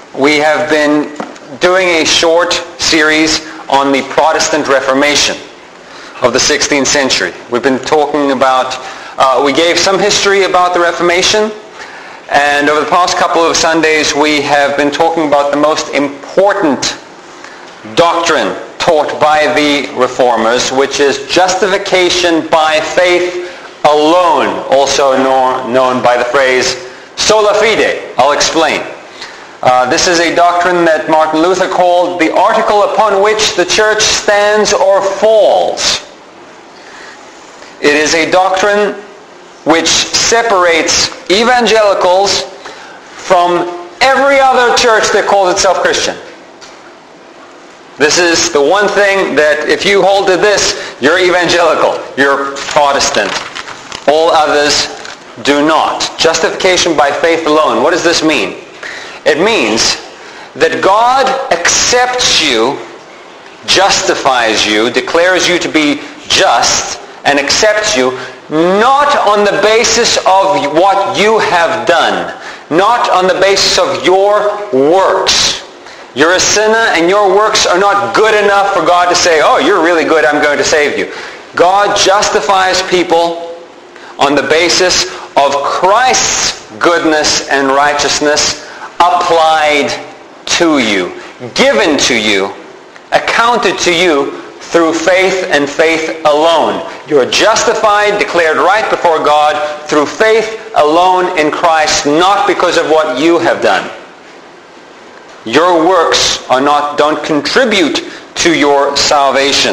We have been doing a short series on the Protestant Reformation of the 16th century. We've been talking about, we gave some history about the Reformation, and over the past couple of Sundays we have been talking about the most important doctrine taught by the Reformers, which is justification by faith alone, also known by the phrase sola fide. I'll explain. This is a doctrine that Martin Luther called the article upon which the church stands or falls. It is a doctrine which separates evangelicals from every other church that calls itself Christian. This is the one thing that if you hold to this, you're evangelical, you're Protestant. All others do not. Justification by faith alone. What does this mean? It means that God accepts you, justifies you, declares you to be just, and accepts you not on the basis of what you have done, not on the basis of your works. You're a sinner and your works are not good enough for God to say, oh, you're really good, I'm going to save you. God justifies people on the basis of Christ's goodness and righteousness applied to you, given to you, accounted to you through faith and faith alone. You are justified, declared right before God through faith alone in Christ, not because of what you have done. Your works don't contribute to your salvation.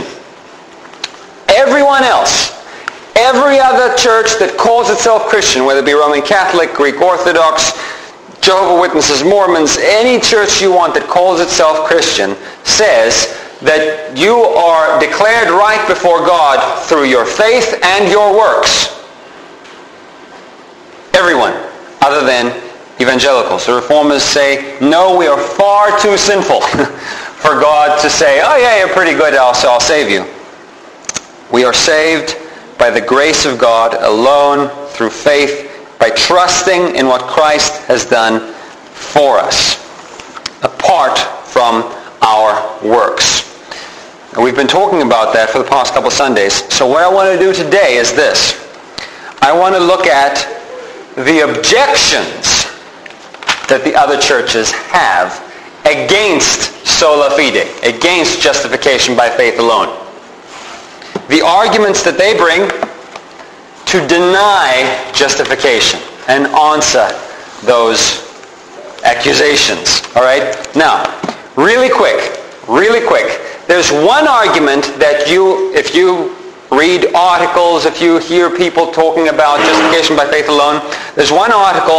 Everyone else, every other church that calls itself Christian, whether it be Roman Catholic, Greek Orthodox, Jehovah's Witnesses, Mormons, any church you want that calls itself Christian, says that you are declared right before God through your faith and your works. Everyone, other than evangelicals. The Reformers say, no, we are far too sinful for God to say, oh yeah, you're pretty good, so I'll save you. We are saved by the grace of God alone, through faith, by trusting in what Christ has done for us, apart from our works. And we've been talking about that for the past couple Sundays. So what I want to do today is this. I want to look at the objections that the other churches have against sola fide, against justification by faith alone. The arguments that they bring to deny justification and answer those accusations. All right? Now, really quick. There's one argument that if you read articles, if you hear people talking about justification by faith alone, there's one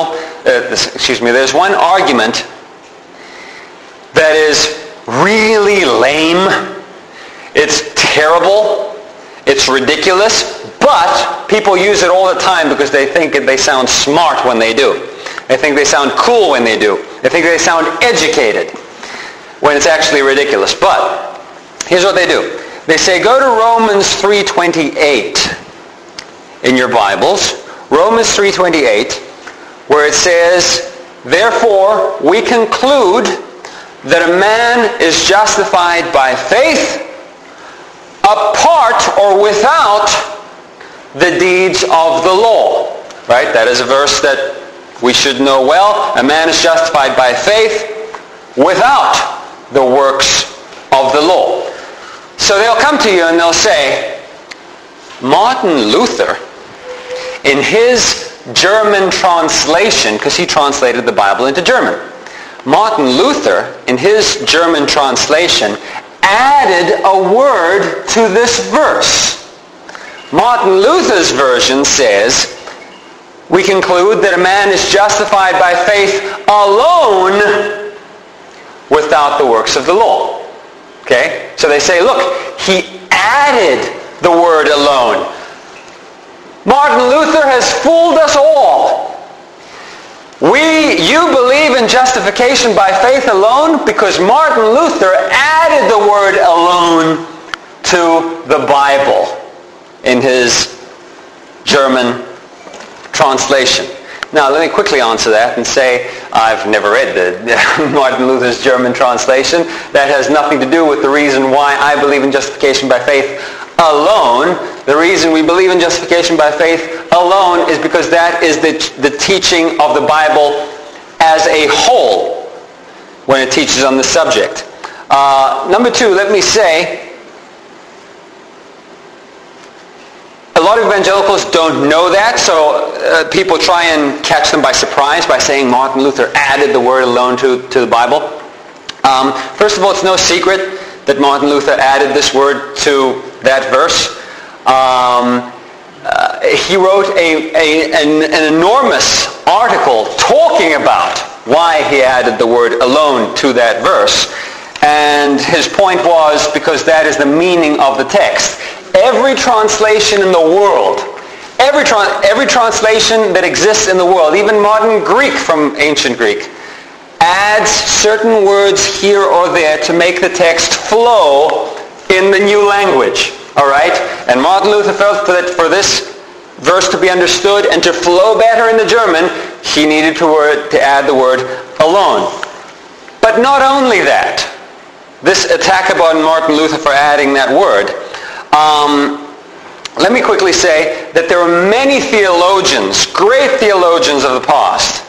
argument that is really lame. It's terrible. It's ridiculous. But people use it all the time because they think they sound smart when they do. They think they sound cool when they do. They think they sound educated when it's actually ridiculous. But here's what they do. They say, go to Romans 3:28 in your Bibles. Romans 3:28, where it says, therefore we conclude that a man is justified by faith apart or without the deeds of the law. Right? That is a verse that we should know well. A man is justified by faith without the works of the law. So they'll come to you and they'll say, Martin Luther, in his German translation, because he translated the Bible into German, Martin Luther, in his German translation, added a word to this verse. Martin Luther's version says, we conclude that a man is justified by faith alone without the works of the law. Okay? So they say, look, he added the word alone. Martin Luther has fooled us all. You believe in justification by faith alone because Martin Luther added the word alone to the Bible in his German translation. Now, let me quickly answer that and say I've never read the Martin Luther's German translation. That has nothing to do with the reason why I believe in justification by faith alone. The reason we believe in justification by faith alone is because that is the teaching of the Bible as a whole when it teaches on the subject. Number two, let me say, a lot of evangelicals don't know that, so people try and catch them by surprise by saying Martin Luther added the word alone to the Bible. First of all, it's no secret that Martin Luther added this word to that verse. He wrote an enormous article talking about why he added the word alone to that verse. And his point was because that is the meaning of the text. Every translation in the world, every translation that exists in the world, even modern Greek from ancient Greek, adds certain words here or there to make the text flow in the new language. All right? And Martin Luther felt that for this verse to be understood and to flow better in the German, he needed to add the word alone. But not only that, this attack upon Martin Luther for adding that word, let me quickly say that there are many theologians, great theologians of the past,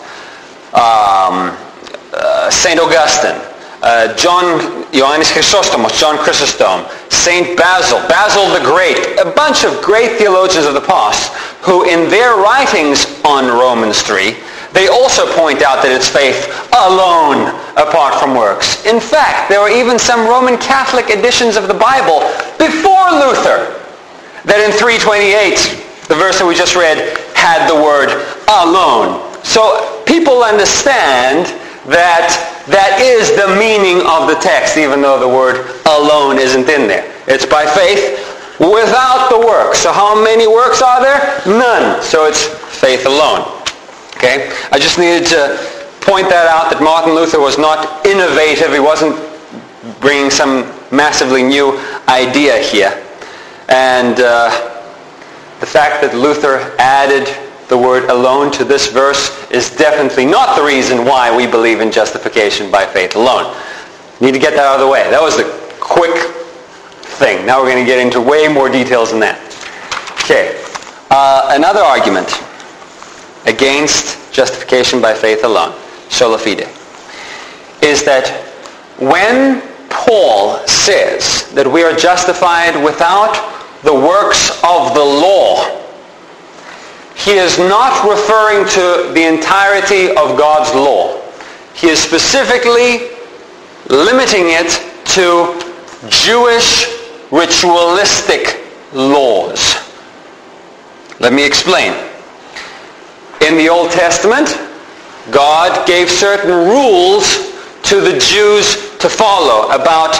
St. Augustine, Johannes Chrysostomos, John Chrysostom, St. Basil the Great, a bunch of great theologians of the past who in their writings on Romans 3, they also point out that it's faith alone apart from works. In fact, there were even some Roman Catholic editions of the Bible before Luther that in 328, the verse that we just read, had the word alone. So people understand that that is the meaning of the text, even though the word alone isn't in there. It's by faith without the works. So how many works are there? None. So it's faith alone. Okay? I just needed to point that out, that Martin Luther was not innovative. He wasn't bringing some massively new idea here. And the fact that Luther added the word alone to this verse is definitely not the reason why we believe in justification by faith alone. Need to get that out of the way. That was the quick thing. Now we're going to get into way more details than that. Okay. Another argument against justification by faith alone, sola fide, is that when Paul says that we are justified without the works of the law, he is not referring to the entirety of God's law. He is specifically limiting it to Jewish ritualistic laws. Let me explain. In the Old Testament, God gave certain rules to the Jews to follow about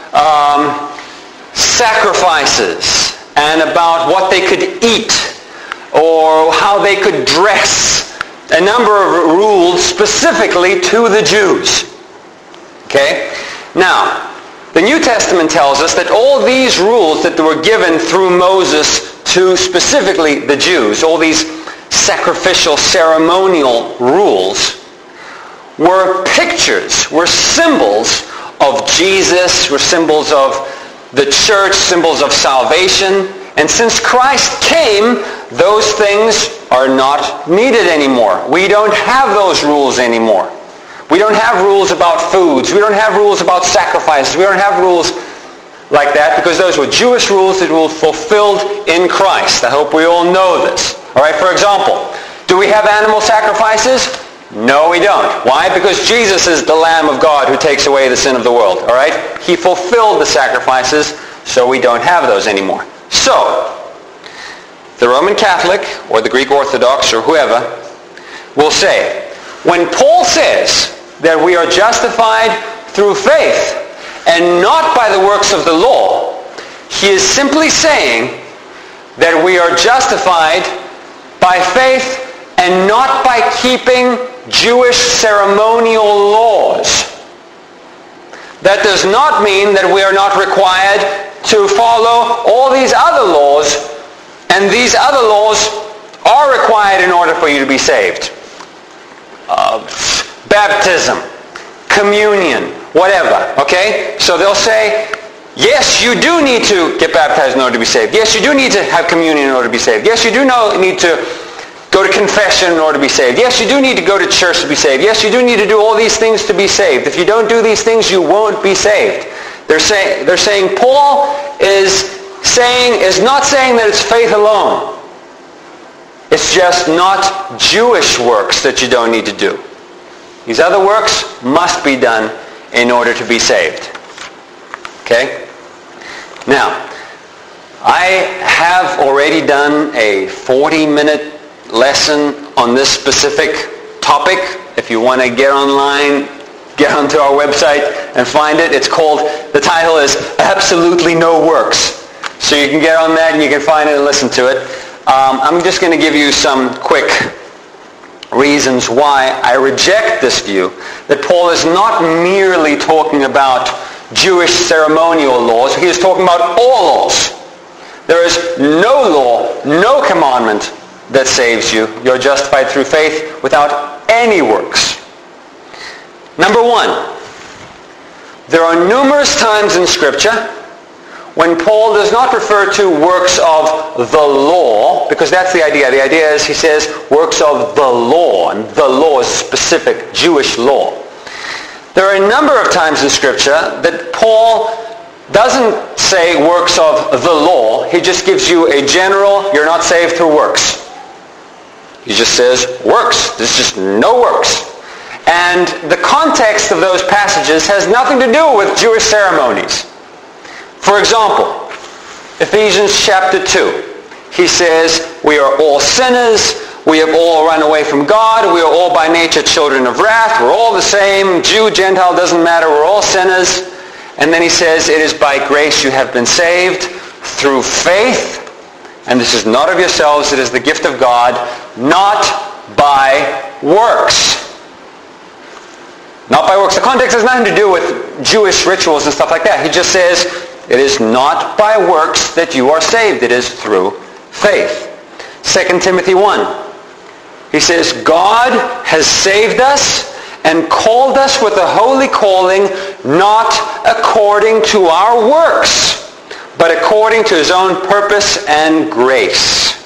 sacrifices and about what they could eat or how they could dress. A number of rules specifically to the Jews. Okay? Now, the New Testament tells us that all these rules that were given through Moses to specifically the Jews, all these sacrificial, ceremonial rules, were pictures, were symbols of Jesus, were symbols of the church, symbols of salvation. And since Christ came, those things are not needed anymore. We don't have those rules anymore. We don't have rules about foods. We don't have rules about sacrifices. We don't have rules like that because those were Jewish rules that were fulfilled in Christ. I hope we all know this. All right, for example, do we have animal sacrifices? No, we don't. Why? Because Jesus is the Lamb of God who takes away the sin of the world. All right? He fulfilled the sacrifices, so we don't have those anymore. So, the Roman Catholic or the Greek Orthodox or whoever will say, when Paul says that we are justified through faith and not by the works of the law, he is simply saying that we are justified by faith and not by keeping Jewish ceremonial laws. That does not mean that we are not required to follow all these other laws, and these other laws are required in order for you to be saved. baptism, communion, whatever, okay? So they'll say, yes, you do need to get baptized in order to be saved. Yes, you do need to have communion in order to be saved. Yes, you do need to go to confession in order to be saved. Yes, you do need to go to church to be saved. Yes, you do need to do all these things to be saved. If you don't do these things, you won't be saved. They're saying Paul is not saying that it's faith alone. It's just not Jewish works that you don't need to do. These other works must be done in order to be saved. Okay? Now, I have already done a 40-minute lesson on this specific topic. If you want to get online, get onto our website and find it. The title is Absolutely No Works. So you can get on that and you can find it and listen to it. I'm just going to give you some quick reasons why I reject this view, that Paul is not merely talking about Jewish ceremonial laws. He is talking about all laws. There is no law, no commandment that saves you. You're justified through faith without any works. Number one, there are numerous times in Scripture when Paul does not refer to works of the law, because that's the idea. The idea is he says works of the law, and the law is specific Jewish law. There are a number of times in Scripture that Paul doesn't say works of the law. He just gives you a general, you're not saved through works. He just says works. There's just no works. And the context of those passages has nothing to do with Jewish ceremonies. For example, Ephesians chapter 2. He says, we are all sinners. We have all run away from God. We are all by nature children of wrath. We're all the same. Jew, Gentile, doesn't matter. We're all sinners. And then he says, it is by grace you have been saved through faith. And this is not of yourselves. It is the gift of God, not by works. Not by works. The context has nothing to do with Jewish rituals and stuff like that. He just says, it is not by works that you are saved. It is through faith. 2 Timothy 1. He says, God has saved us and called us with a holy calling, not according to our works, but according to his own purpose and grace.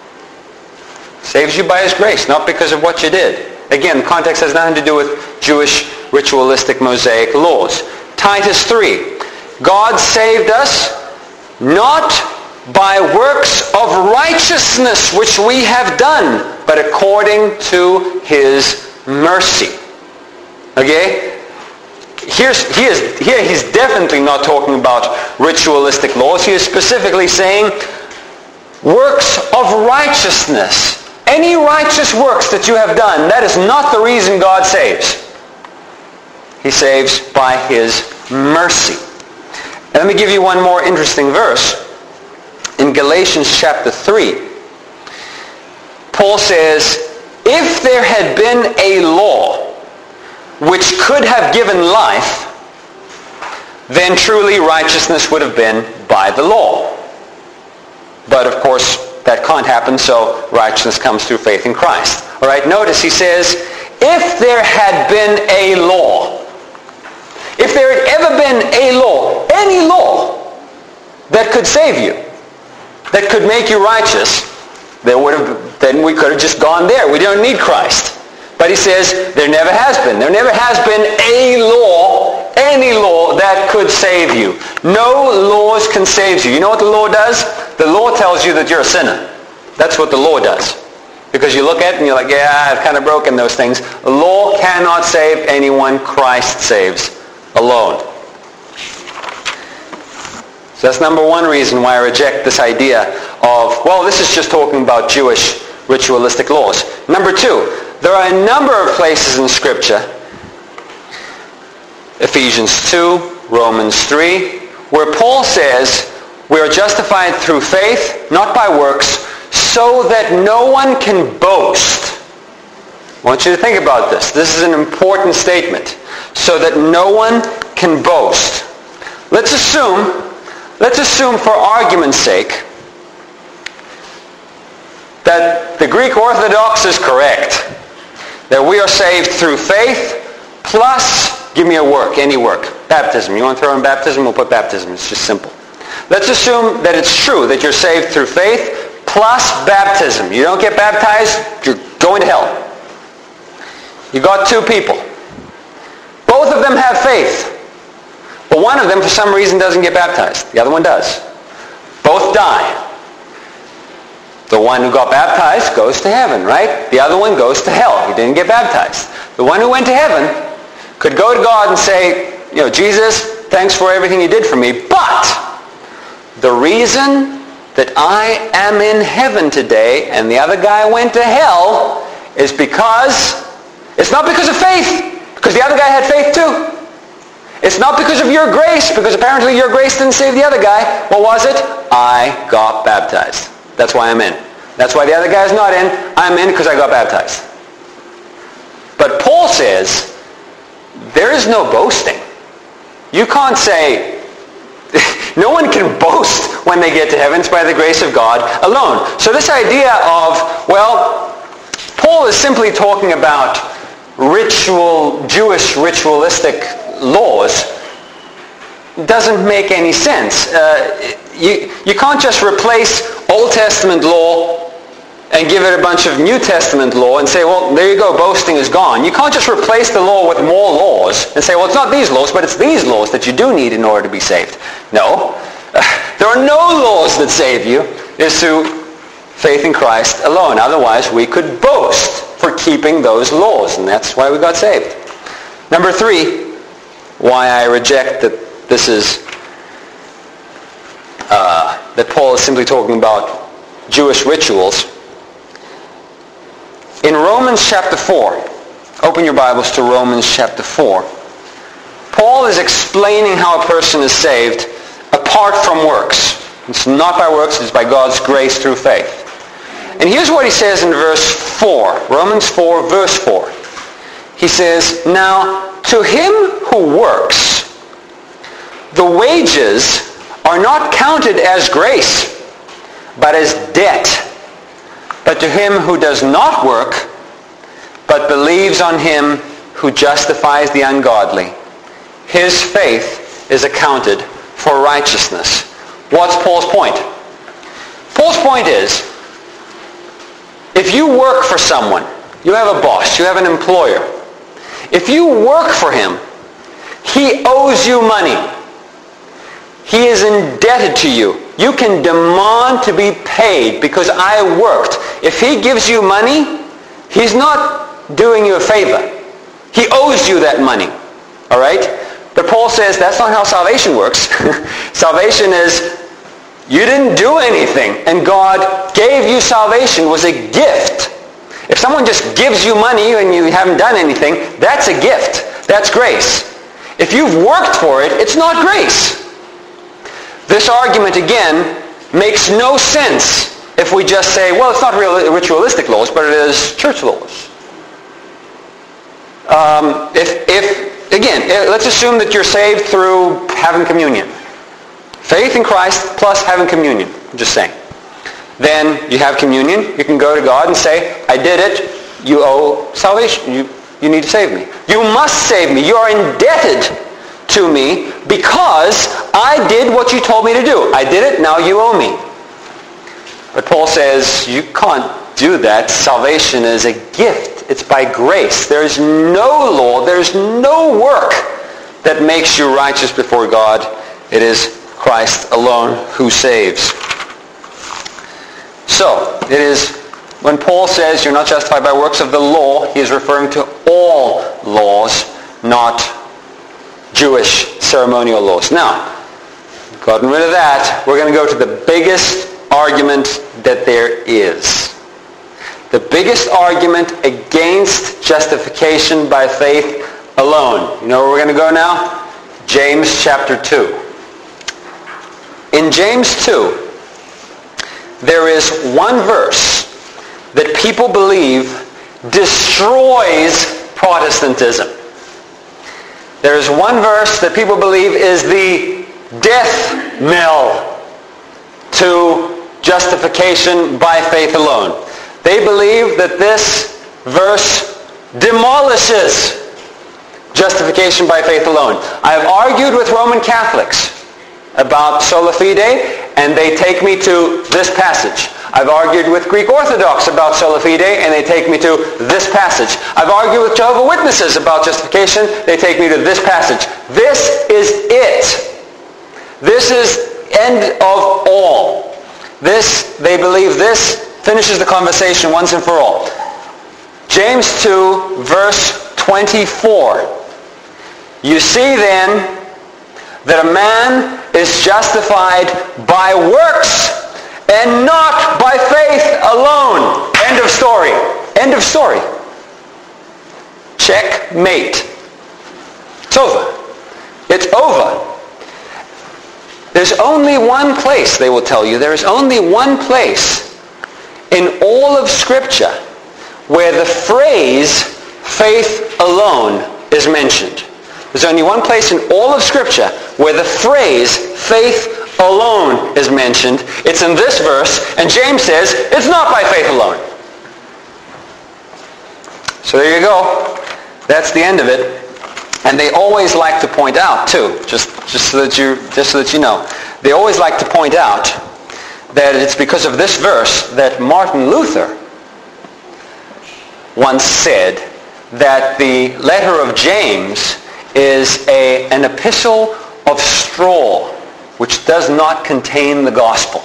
Saves you by his grace, not because of what you did. Again, the context has nothing to do with Jewish ritualistic Mosaic laws. Titus 3. God saved us not by works of righteousness which we have done, but according to his mercy. Okay? Here he's definitely not talking about ritualistic laws. He is specifically saying works of righteousness. Any righteous works that you have done, that is not the reason God saves. He saves by his mercy. And let me give you one more interesting verse. In Galatians chapter 3, Paul says, if there had been a law which could have given life, then truly righteousness would have been by the law. But of course, that can't happen, so righteousness comes through faith in Christ. All right, notice he says, if there had been a law, if there had ever been a law, any law that could save you, that could make you righteous, then we could have just gone there. We don't need Christ. But he says, there never has been. There never has been a law, any law that could save you. No laws can save you. You know what the law does? The law tells you that you're a sinner. That's what the law does. Because you look at it and you're like, yeah, I've kind of broken those things. The law cannot save anyone. Christ saves alone. So that's number one reason why I reject this idea of, well, this is just talking about Jewish ritualistic laws. Number two, there are a number of places in Scripture, Ephesians 2, Romans 3, where Paul says we are justified through faith, not by works, so that no one can boast. I want you to think about this. This is an important statement. So that no one can boast. Let's assume for argument's sake that the Greek Orthodox is correct. That we are saved through faith, plus, give me a work, any work. Baptism. You want to throw in baptism? We'll put baptism. It's just simple. Let's assume that it's true that you're saved through faith, plus baptism. You don't get baptized, you're going to hell. You got two people. Both of them have faith. But one of them, for some reason, doesn't get baptized. The other one does. Both die. The one who got baptized goes to heaven, right? The other one goes to hell. He didn't get baptized. The one who went to heaven could go to God and say, Jesus, thanks for everything you did for me, but the reason that I am in heaven today and the other guy went to hell is because, it's not because of faith, because the other guy had faith too. It's not because of your grace, because apparently your grace didn't save the other guy. What was it? I got baptized. That's why I'm in. That's why the other guy's not in. I'm in because I got baptized. But Paul says, there is no boasting. You can't say, no one can boast when they get to heaven. It's by the grace of God alone. So this idea of, Paul is simply talking about Jewish ritualistic laws doesn't make any sense. You can't just replace Old Testament law and give it a bunch of New Testament law and say, well, there you go, boasting is gone. You can't just replace the law with more laws and say, well, it's not these laws, but it's these laws that you do need in order to be saved. No. There are no laws that save you. It's through faith in Christ alone. Otherwise, we could boast for keeping those laws, and that's why we got saved. Number 3, why I reject that this is, that Paul is simply talking about Jewish rituals. In Romans chapter 4, open your Bibles to Romans chapter 4, Paul is explaining how a person is saved apart from works. It's not by works, it's by God's grace through faith. And here's what he says in verse 4, Romans 4, verse 4. He says, now to him who works, the wages are not counted as grace, but as debt. But to him who does not work, but believes on him who justifies the ungodly, his faith is accounted for righteousness. What's Paul's point? Paul's point is, if you work for someone, you have a boss, you have an employer. If you work for him, he owes you money. He is indebted to you. You can demand to be paid because I worked. If he gives you money, he's not doing you a favor. He owes you that money. All right? But Paul says that's not how salvation works. Salvation is you didn't do anything, and God gave you salvation, was a gift. If someone just gives you money and you haven't done anything, that's a gift. That's grace. If you've worked for it, it's not grace. This argument, again, makes no sense if we just say, well, it's not ritualistic laws, but it is church laws. Let's assume that you're saved through having communion. Faith in Christ plus having communion. I'm just saying. Then you have communion. You can go to God and say, I did it. You owe salvation. You need to save me. You must save me. You are indebted to me because I did what you told me to do. I did it. Now you owe me. But Paul says you can't do that. Salvation is a gift. It's by grace. There is no law. There is no work that makes you righteous before God. It is Christ alone who saves. So, it is when Paul says you're not justified by works of the law, he is referring to all laws, not Jewish ceremonial laws. Now, gotten rid of that, we're going to go to the biggest argument that there is. The biggest argument against justification by faith alone. You know where we're going to go now? James chapter 2. In James 2, there is one verse that people believe destroys Protestantism. There is one verse that people believe is the death knell to justification by faith alone. They believe that this verse demolishes justification by faith alone. I have argued with Roman Catholics about sola fide, and they take me to this passage. I've argued with Greek Orthodox about sola fide, and they take me to this passage. I've argued with Jehovah's Witnesses about justification. They take me to this passage. This is it. This is end of all. This, they believe this finishes the conversation once and for all. James 2, verse 24. You see then that a man is justified by works and not by faith alone. End of story. End of story. Checkmate. It's over. It's over. There's only one place, they will tell you, there is only one place in all of Scripture where the phrase faith alone is mentioned. There's only one place in all of Scripture where the phrase faith alone is mentioned. It's in this verse, and James says it's not by faith alone. So there you go. That's the end of it. And they always like to point out, too, just so that you know, they always like to point out that it's because of this verse that Martin Luther once said that the letter of James is an epistle of straw which does not contain the gospel.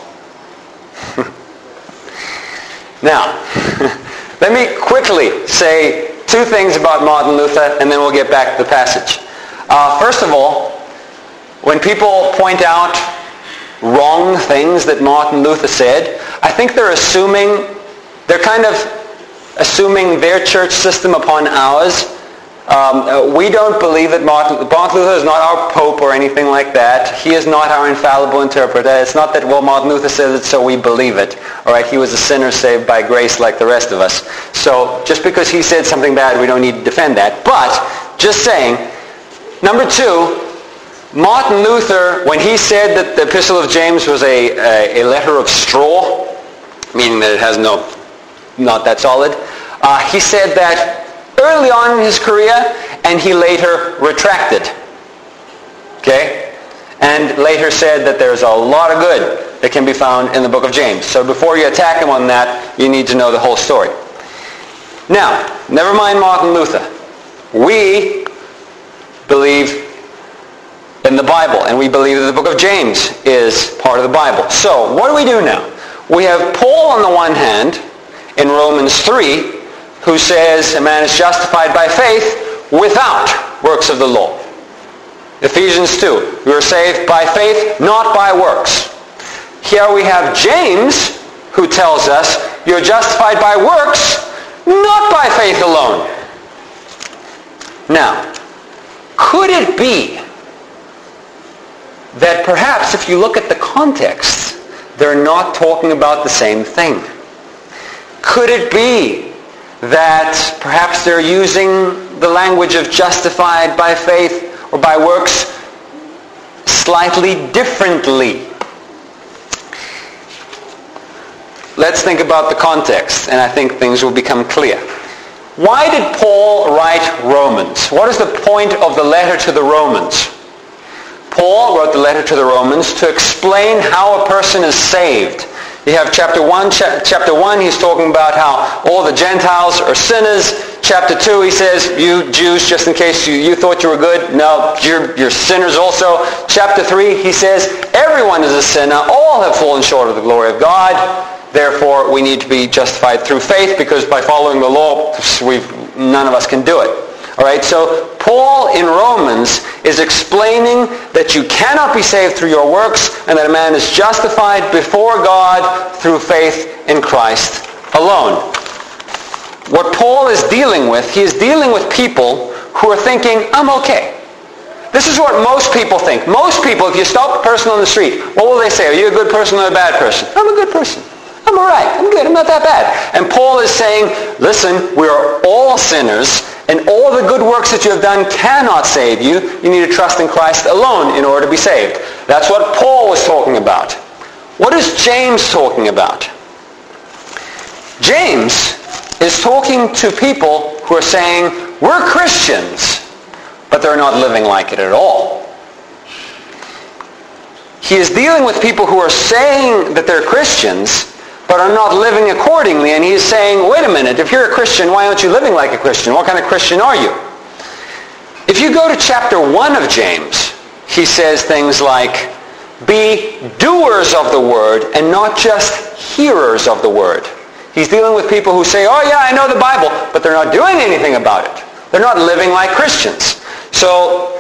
Now, let me quickly say two things about Martin Luther, and then we'll get back to the passage. First of all, when people point out wrong things that Martin Luther said, I think they're kind of assuming their church system upon ours. We don't believe that Martin Luther is not our pope or anything like that. He is not our infallible interpreter. It's not that, well, Martin Luther says it, so we believe it. All right, he was a sinner saved by grace like the rest of us. So just because he said something bad, we don't need to defend that. But, just saying, number two, Martin Luther, when he said that the Epistle of James was a letter of straw, meaning that it has not that solid, he said that early on in his career, and he later retracted. Okay? And later said that there's a lot of good that can be found in the book of James. So before you attack him on that, you need to know the whole story. Now, never mind Martin Luther. We believe in the Bible, and we believe that the book of James is part of the Bible. So, what do we do now? We have Paul on the one hand, in Romans 3, who says a man is justified by faith without works of the law. Ephesians 2, we are saved by faith, not by works. Here we have James, who tells us you're justified by works, not by faith alone. Now, could it be that perhaps if you look at the context, they're not talking about the same thing? Could it be that perhaps they're using the language of justified by faith or by works slightly differently? Let's think about the context, and I think things will become clear. Why did Paul write Romans? What is the point of the letter to the Romans? Paul wrote the letter to the Romans to explain how a person is saved. You have chapter 1, he's talking about how all the Gentiles are sinners. Chapter 2, he says, you Jews, just in case you thought you were good, no, you're sinners also. Chapter 3, he says, everyone is a sinner. All have fallen short of the glory of God. Therefore, we need to be justified through faith, because by following the law, none of us can do it. All right, so Paul in Romans is explaining that you cannot be saved through your works, and that a man is justified before God through faith in Christ alone. What Paul is dealing with, he is dealing with people who are thinking, I'm okay. This is what most people think. Most people, if you stop a person on the street, what will they say? Are you a good person or a bad person? I'm a good person. I'm all right. I'm good. I'm not that bad. And Paul is saying, listen, we are all sinners, and all the good works that you have done cannot save you. You need to trust in Christ alone in order to be saved. That's what Paul was talking about. What is James talking about? James is talking to people who are saying, we're Christians, but they're not living like it at all. He is dealing with people who are saying that they're Christians, but are not living accordingly. And he's saying, wait a minute, if you're a Christian, why aren't you living like a Christian? What kind of Christian are you? If you go to chapter 1 of James, he says things like, be doers of the word and not just hearers of the word. He's dealing with people who say, oh yeah, I know the Bible, but they're not doing anything about it. They're not living like Christians. So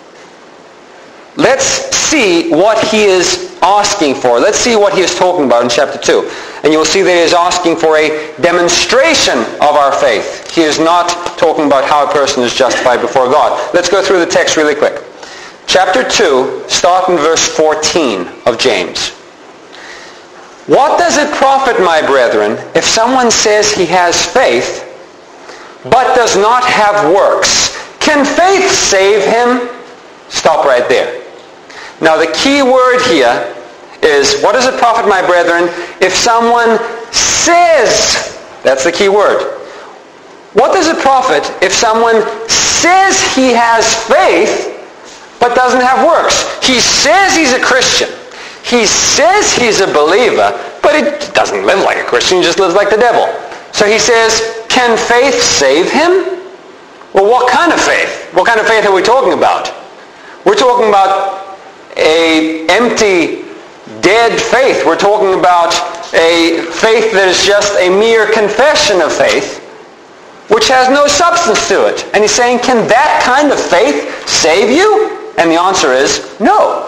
let's see what he is asking for. Let's see what he is talking about in chapter 2. And you'll see that he is asking for a demonstration of our faith. He is not talking about how a person is justified before God. Let's go through the text really quick. Chapter 2, start in verse 14 of James. What does it profit, my brethren, if someone says he has faith, but does not have works? Can faith save him? Stop right there. Now the key word here is, what does it profit, my brethren, if someone says, that's the key word. What does it profit if someone says he has faith, but doesn't have works? He says he's a Christian. He says he's a believer, but he doesn't live like a Christian. He just lives like the devil. So he says, can faith save him? Well, what kind of faith? What kind of faith are we talking about? We're talking about an empty, dead faith. We're talking about a faith that is just a mere confession of faith, which has no substance to it. And he's saying, can that kind of faith save you? And the answer is no.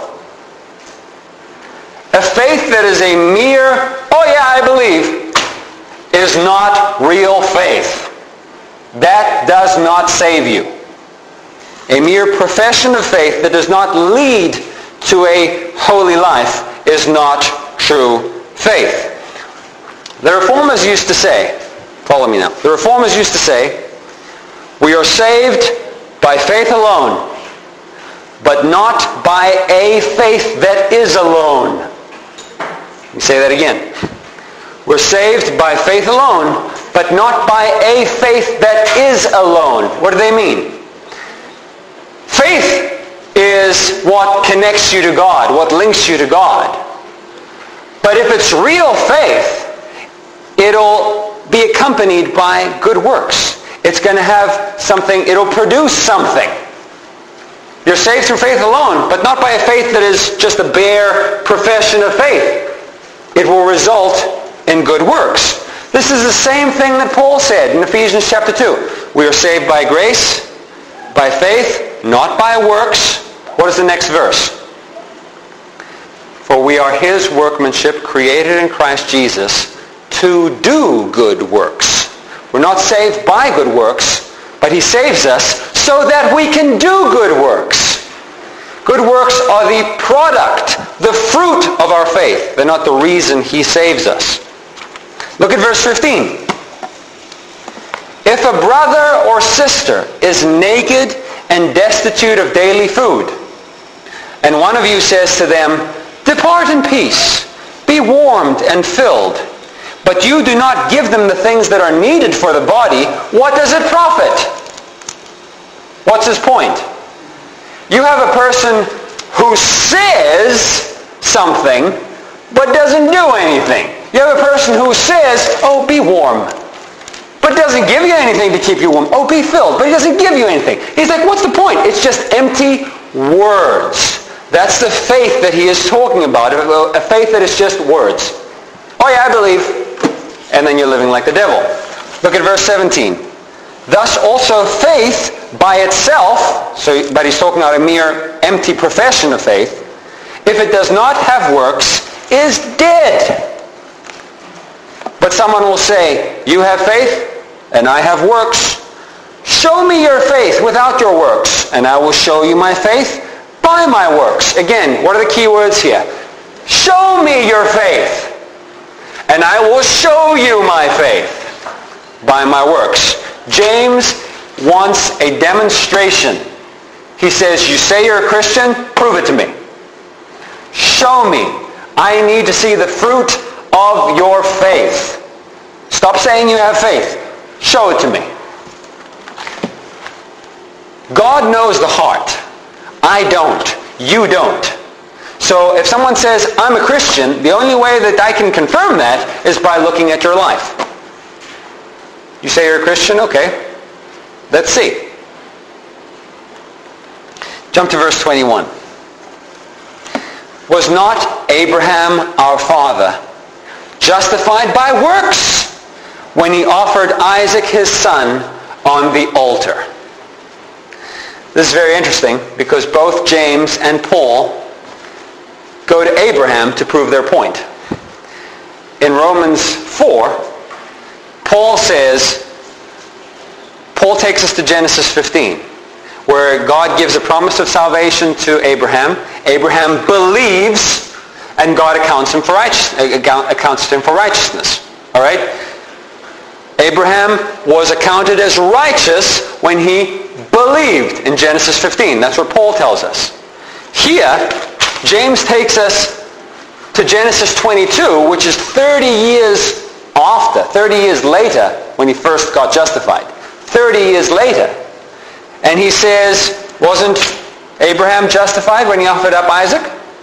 A faith that is a mere, oh yeah, I believe, is not real faith. That does not save you. A mere profession of faith that does not lead to a holy life is not true faith. The Reformers used to say, follow me now, the Reformers used to say, we are saved by faith alone, but not by a faith that is alone. Let me say that again. We're saved by faith alone, but not by a faith that is alone. What do they mean? Faith is what connects you to God, what links you to God. But if it's real faith, it'll be accompanied by good works. It's going to have something, it'll produce something. You're saved through faith alone, but not by a faith that is just a bare profession of faith. It will result in good works. This is the same thing that Paul said in Ephesians chapter 2. We are saved by grace, by faith, not by works. What is the next verse? For we are his workmanship, created in Christ Jesus, to do good works. We're not saved by good works, but he saves us so that we can do good works. Good works are the product, the fruit of our faith. They're not the reason he saves us. Look at verse 15. If a brother or sister is naked and destitute of daily food, and one of you says to them, depart in peace, be warmed and filled, but you do not give them the things that are needed for the body, what does it profit? What's his point? You have a person who says something, but doesn't do anything. You have a person who says, oh, be warm, but doesn't give you anything to keep you warm. Oh, be filled, but he doesn't give you anything. He's like, what's the point? It's just empty words. That's the faith that he is talking about, a faith that is just words. Oh yeah, I believe. And then you're living like the devil. Look at verse 17. Thus also faith by itself, but he's talking about a mere empty profession of faith, if it does not have works, is dead. But someone will say, you have faith, and I have works. Show me your faith without your works, and I will show you my faith by my works. Again, what are the key words here? Show me your faith, and I will show you my faith by my works. James wants a demonstration. He says, you say you're a Christian? Prove it to me. Show me. I need to see the fruit of your faith. Stop saying you have faith. Show it to me. God knows the heart. I don't. You don't. So if someone says, I'm a Christian, the only way that I can confirm that is by looking at your life. You say you're a Christian? Okay. Let's see. Jump to verse 21. Was not Abraham our father justified by works when he offered Isaac his son on the altar? This is very interesting because both James and Paul go to Abraham to prove their point. In Romans 4, Paul takes us to Genesis 15, where God gives a promise of salvation to Abraham. Abraham believes, and God accounts him for righteousness. All right? Abraham was accounted as righteous when he believed in Genesis 15. That's what Paul tells us. Here, James takes us to Genesis 22, which is 30 years later when he first got justified. 30 years later. And he says, wasn't Abraham justified when he offered up Isaac?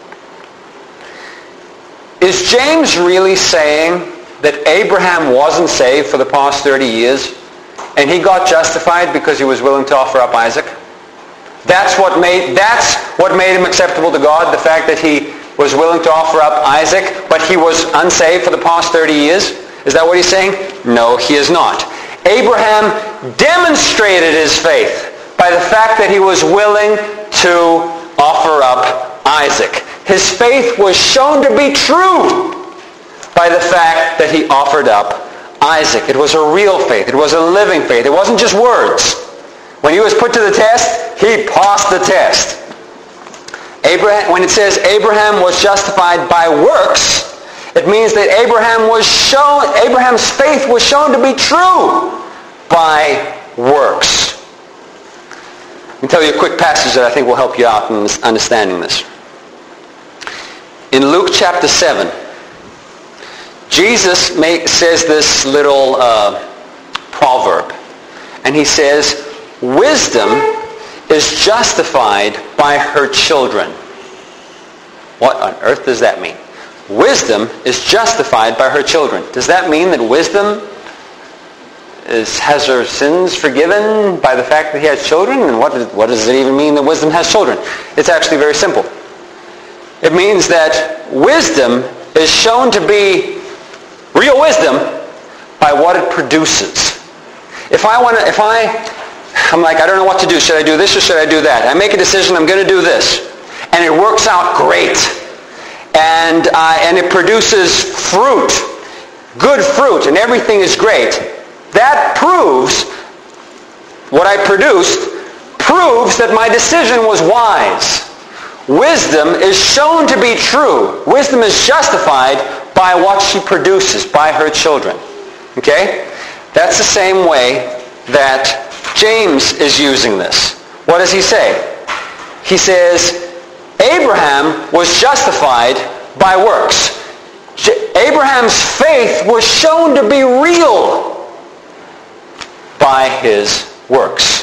Is James really saying that Abraham wasn't saved for the past 30 years and he got justified because he was willing to offer up Isaac? That's what made him acceptable to God, the fact that he was willing to offer up Isaac, but he was unsaved for the past 30 years? Is that what he's saying? No, he is not. Abraham demonstrated his faith by the fact that he was willing to offer up Isaac. His faith was shown to be true by the fact that he offered up Isaac. It was a real faith. It was a living faith. It wasn't just words. When he was put to the test, he passed the test. When it says Abraham was justified by works, it means that Abraham's faith was shown to be true by works. Let me tell you a quick passage that I think will help you out in understanding this. In Luke chapter 7, Jesus says this little proverb. And he says, wisdom is justified by her children. What on earth does that mean? Wisdom is justified by her children. Does that mean that wisdom has her sins forgiven by the fact that he has children? And what does it even mean that wisdom has children? It's actually very simple. It means that wisdom is shown to be real wisdom by what it produces. I'm like, I don't know what to do. Should I do this or should I do that? I make a decision, I'm going to do this. And it works out great. And it produces fruit, good fruit, and everything is great. That proves, what I produced, proves that my decision was wise. Wisdom is shown to be true. Wisdom is justified by what she produces, by her children. Okay? That's the same way that James is using this. What does he say? He says, Abraham was justified by works. Abraham's faith was shown to be real by his works.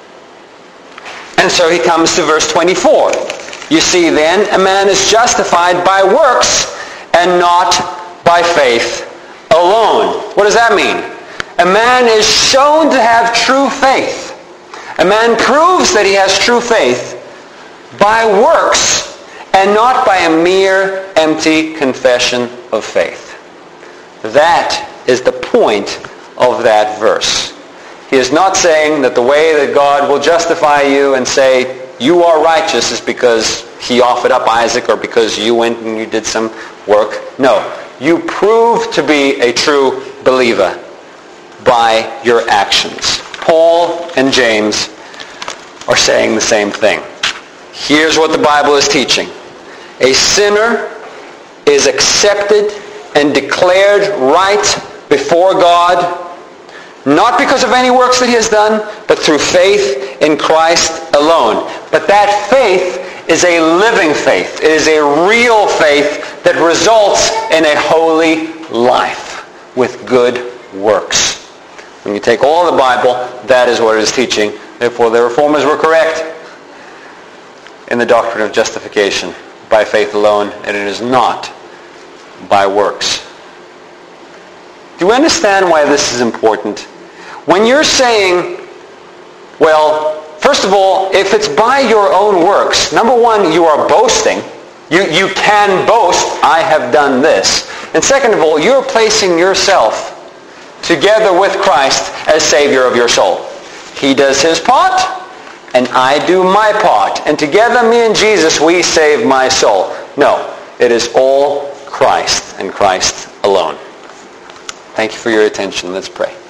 And so he comes to verse 24. You see then, a man is justified by works and not by faith alone. What does that mean? A man is shown to have true faith. A man proves that he has true faith by works and not by a mere empty confession of faith. That is the point of that verse. He is not saying that the way that God will justify you and say you are righteous is because he offered up Isaac or because you went and you did some work. No. You prove to be a true believer by your actions. Paul and James are saying the same thing. Here's what the Bible is teaching. A sinner is accepted and declared right before God, not because of any works that he has done, but through faith in Christ alone. But that faith is a living faith. It is a real faith that results in a holy life with good works. When you take all the Bible, that is what it is teaching. Therefore, the Reformers were correct in the doctrine of justification by faith alone, and it is not by works. Do you understand why this is important? When you're saying, well, first of all, if it's by your own works, number one, you are boasting. You can boast, I have done this. And second of all, you're placing yourself together with Christ as Savior of your soul. He does his part, and I do my part. And together, me and Jesus, we save my soul. No, it is all Christ and Christ alone. Thank you for your attention. Let's pray.